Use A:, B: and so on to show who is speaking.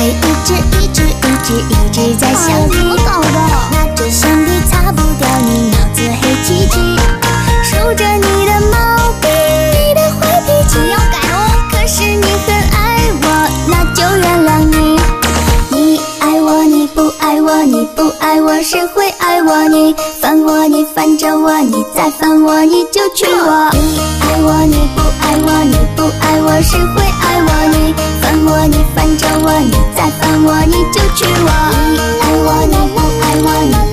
A: 一直在想你，
B: 怎么搞的？
A: 拿着橡皮擦不掉你，脑子黑漆漆，数着你的毛病，你的坏脾气
B: 你要改哦。
A: 可是你很爱我，那就原谅你。你爱我，你不爱我，你不爱我，谁会爱我？你烦我，你烦着我，你再烦我，你就娶我。你爱我，你不爱我，你不爱我，谁会爱我？你烦我，你烦着我，你再烦我，你就娶我。你爱我，你不爱我，你